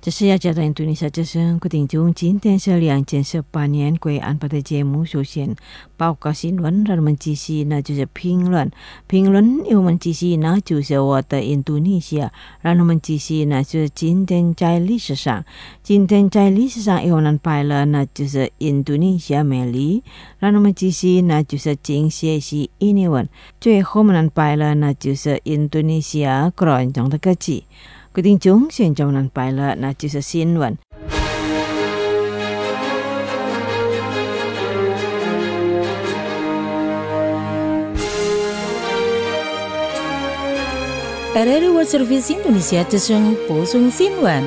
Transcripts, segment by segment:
这是要讲到印度尼西亚之声，固定中今天是2018年贵安排的节目，首先报告新闻，让我们继续呢就是评论，我们继续呢就是我的印度尼西亚，让我们继续呢就是今天在历史上有人拍了呢就是印度尼西亚美丽，让我们继续呢就是今学习英文，最后我们拍了呢就是印度尼西亚广场的歌曲。决定中现在我们摆了那就是新闻。 RRI World Service Indonesia Jesung播送新闻。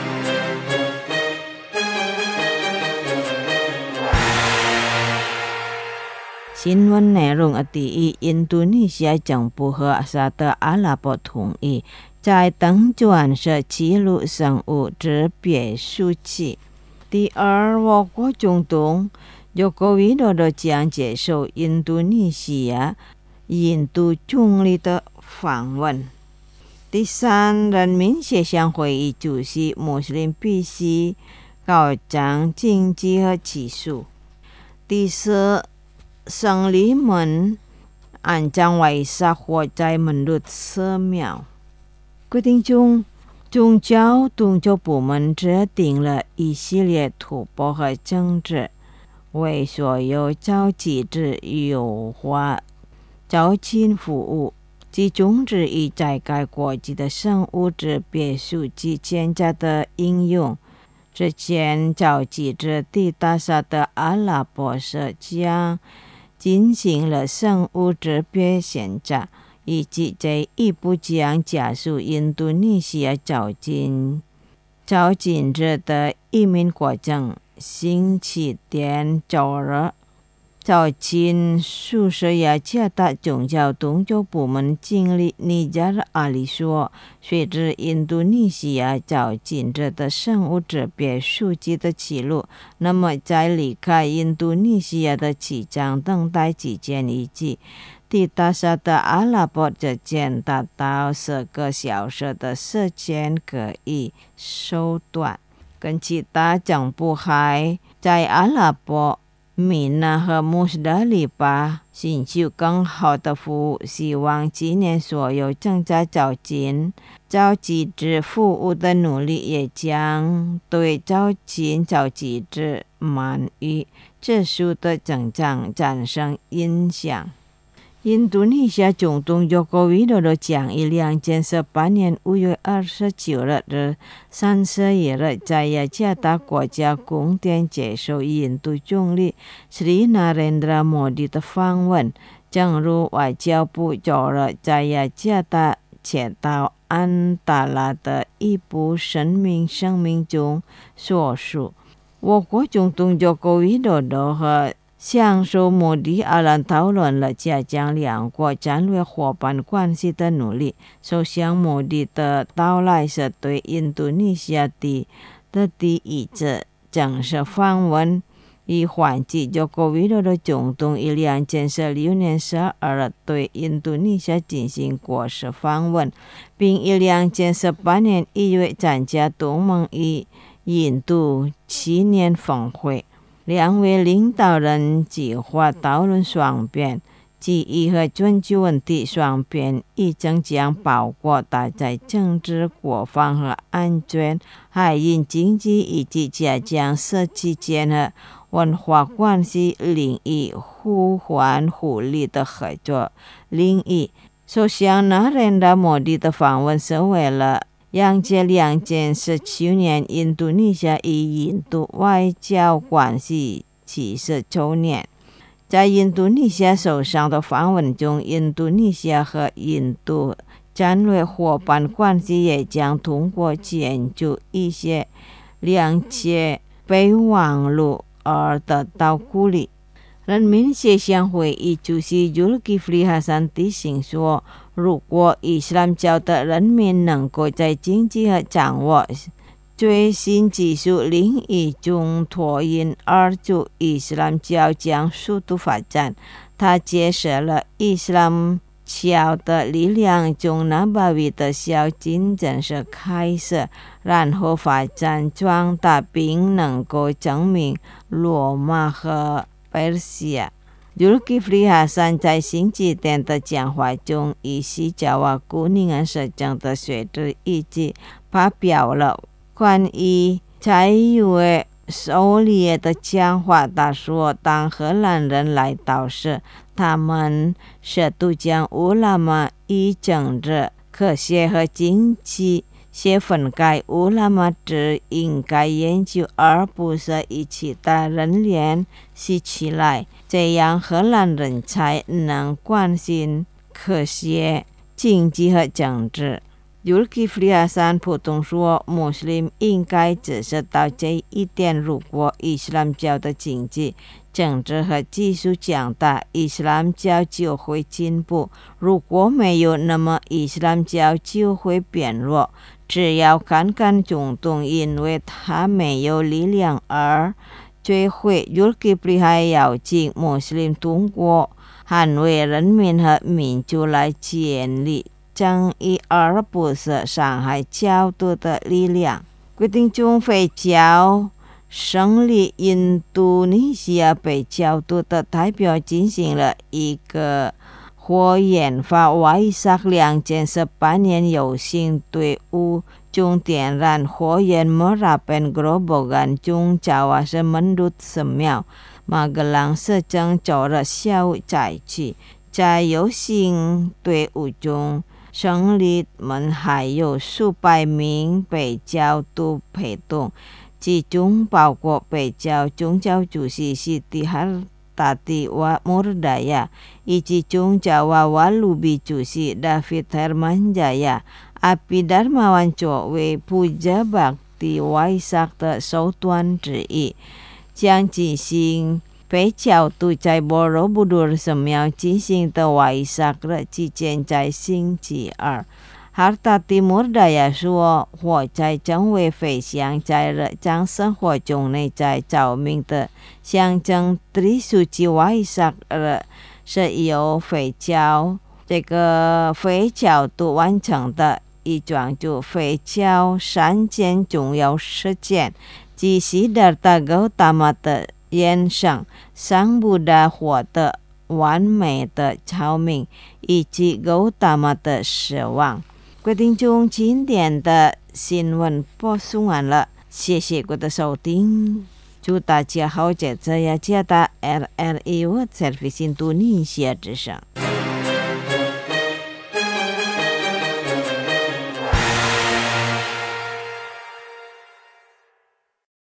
新闻内容第一，印度尼西亚政府和沙特阿拉伯同意在登船时记录生物质别数据。第二，我国总统Joko Widodo将接受印度尼西亚印度总理的访问。第三，人民协商会议主席穆斯林必须高涨经济和技术。第四，圣里门安葬为杀活在menurut Semia。决定中，宗教部门制定了一系列突破和政治，为所有召集者优化招亲服务，其宗旨以在该国际的生物质别数据现在的应用。之前召集者抵达沙特阿拉伯时将进行了生物质别审查，以及这一步将加速印度尼西亚召集者的移民过程。星期天周日，召集宿舍雅加达宗教部门经理尼加尔阿里说，随着印度尼西亚召集者的生物质别数据的记录，那么在离开印度尼西亚的机场等待期间以及抵达沙特阿拉伯之间达到10个小时的时间可以缩短。跟其他政府还在阿拉伯、米纳和穆斯达里巴寻求更好的服务，希望今年所有正在召集者服务的努力也将对召集者满意指数的增长产生影响。印度尼西亚总统Joko Widodo将于2018年5月29日至31日在雅加达国家宫殿接受印度总理 Sri Narendra Modi 的访问。正如外交部周日在雅加达接到安达拉的一部声明中所述，我国总统Joko Widodo 和享受莫迪二人讨论了加强两国战略伙伴关系的努力。首相莫迪的到来是对印度尼西亚的第一次正式访问，以缓解Joko Widodo总统于2016年12日对印度尼西亚进行国事访问，并于2018年1月参加东盟与印度青年峰会。两位领导人计划讨论双边、记忆和专注问题。双边议程将包括大在政治、国防和安全、海运经济以及加强社区间和文化关系领域互惠互利的合作领域。首相Narendra Modi的访问是为了迎接2017年印度尼西亚与印度外交关系70周年。在印度尼西亚首相的访问中，印度尼西亚和印度战略伙伴关系也将通过建筑一些连接备忘录而得到鼓励。人民协商会议主席Zulkifli Hasan提醒说，如果伊斯兰教的人民能够在经济和掌握最新技术领域中脱颖而出，伊斯兰教将速度发展。他揭示了伊斯兰教的力量从那巴维的小进展是开始，然后发展壮大，并能够证明罗马和波斯亚。Zulkifli Hasan 在星期天的讲话中，以西教瓦古宁安社长的学者以及发表了关于在位首领的讲话。他说，当荷兰人来到时，他们试图将乌拉玛与政治、科学和经济些分开。乌拉玛只应该研究，而不是一起把人联系起来，这样荷兰人才能关心科学、经济和政治。Zulkifli Hasan 普通说，穆斯林应该只知道这一点。如果伊斯兰教的经济、政治和技术强大，伊斯兰教就会进步；如果没有，那么伊斯兰教就会变弱。只要看看中东，因为它没有力量而摧毁。Zulkifli 还要求穆斯林通过捍卫人民和民族来建立正义，而不是伤害教徒的力量。决定中非教胜利，印度尼西亚被教徒的代表进行了一个火焰花Waisak 2018年游行队伍中点燃火焰 merapen gerobogan中Jawa menurut Semau Magelang sedang corak 小载具。在游行队伍中，胜利们还有数百名被教徒陪同，其中包括被教宗教主席Siti Hartati Murdaya 以及宗教Walubi 主席 David Hermanjaya。Api Darmawan 作为Puja Bhakti Waisak 的手段之一，将进行非教徒在Borobudur 神庙进行的Waisak 日期间在星期二。Hartati Murdaya 说，火灾成为非常在日常生活中内在照明的象征。Trisuci Waisak 日是由非教徒完成的一桩就非教3件重要事件，即Siddhartha Gautama 的延生、上部的获得完美的超明，以及Gautama 的死亡。决定中今天的新闻播送完了，谢谢各位的收听，祝大家好，这次也接到 RRI World Service Indonesia 之声。